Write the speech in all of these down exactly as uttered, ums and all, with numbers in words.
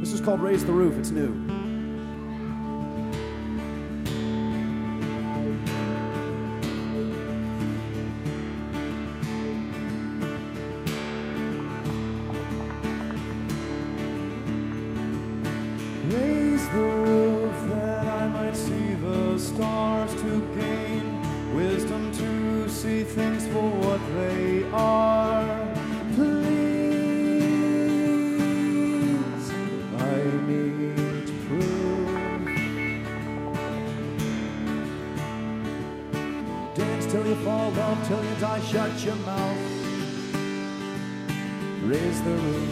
This is called Raise the Roof. It's new. Raise the roof that I might see the stars, to gain wisdom to see things for what they are. Please, I need proof. Dance till you fall, love till you die, shut your mouth. Raise the roof.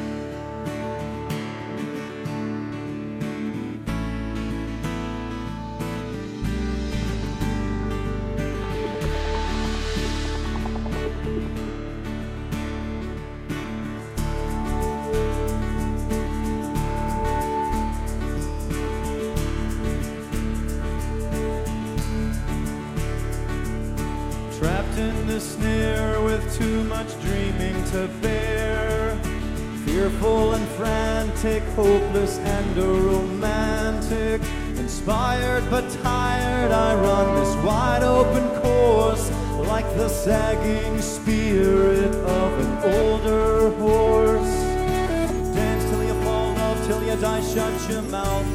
Trapped in the snare with too much dreaming to bear, fearful and frantic, hopeless and a romantic, inspired but tired, I run this wide open course like the sagging spirit of an older horse. Dance till you fall, love till you die, shut your mouth.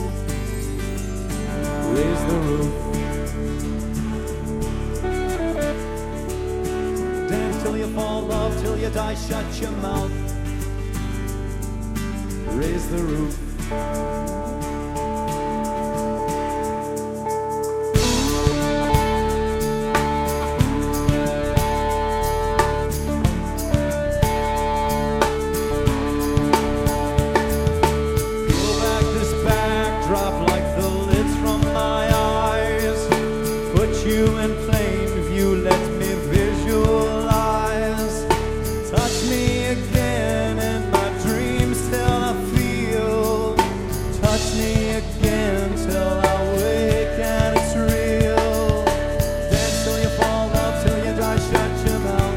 Raise the roof. Till you fall, love till you die, shut your mouth. Raise the roof. Peel back this backdrop like the lids from my eyes. Put you in plain view, let me visualize. Touch me again in my dreams till I feel. Touch me again till I wake and it's real. Dance till you fall, love till you die, shut your mouth.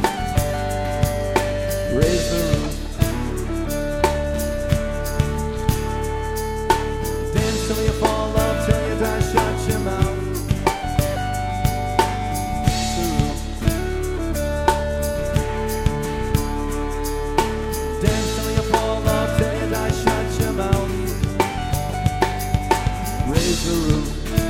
Raise the roof. Dance till you fall, love till you die, shut your mouth. Raise the roof.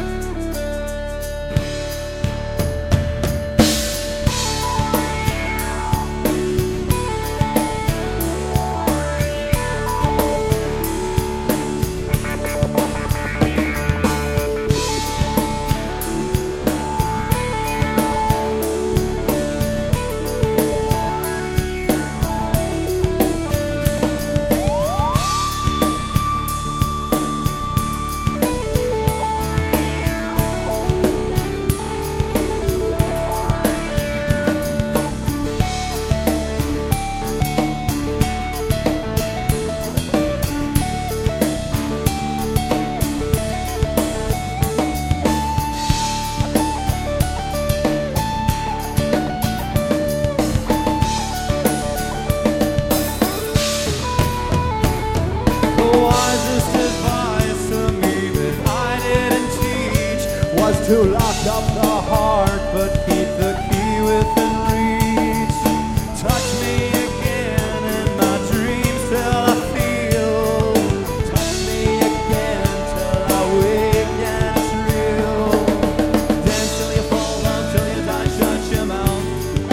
To lock up the heart, but keep the key within reach. Touch me again in my dreams till I feel. Touch me again till I wake and it's real. Dance till you fall, love till you die, shut your mouth.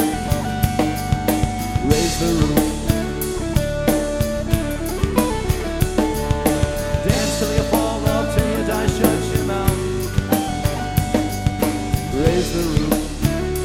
Raise the roof. Dance till you fall, love till you die, shut your mouth. Raise the roof.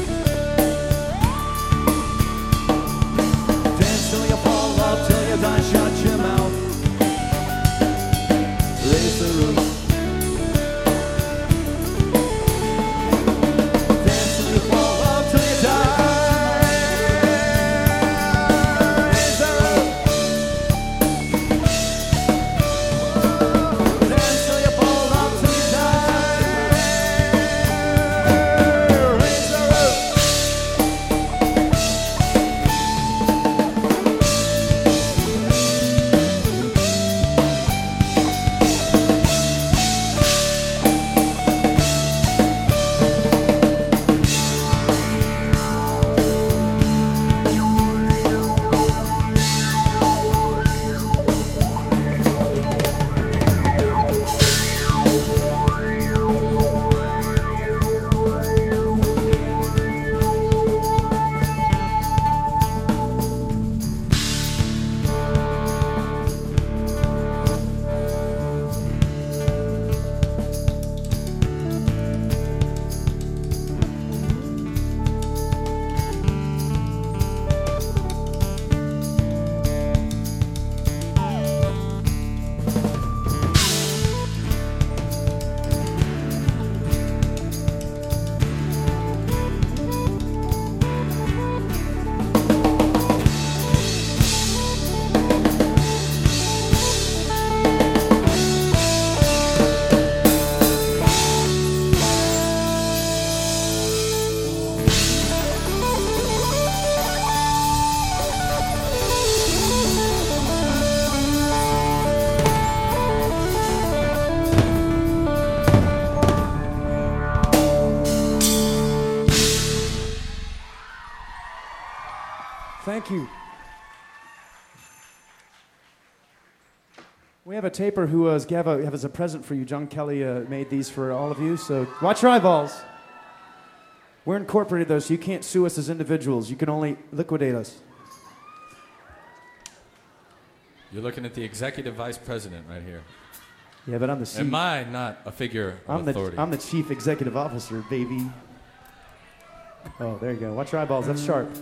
Thank you. We have a taper who uh, have, a, have as a present for you. John Kelly uh, made these for all of you, so watch your eyeballs. We're incorporated, though, so you can't sue us as individuals. You can only liquidate us. You're looking at the executive vice president right here. Yeah, but I'm the chief. Am I not a figure of I'm authority? The, I'm the chief executive officer, baby. Oh, there you go. Watch your eyeballs. That's sharp.